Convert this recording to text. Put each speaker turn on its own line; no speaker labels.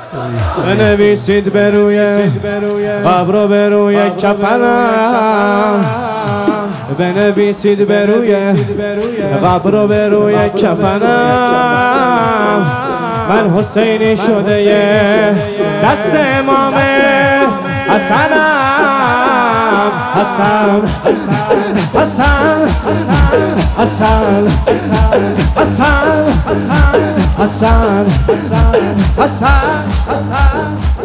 بنویسید به روی قبر و به روی کفنم، بنویسید به روی قبر و به روی کفنم. من حسینی شده دست امام حسنم. حسن حسن حسن حسن حسن حسن حسن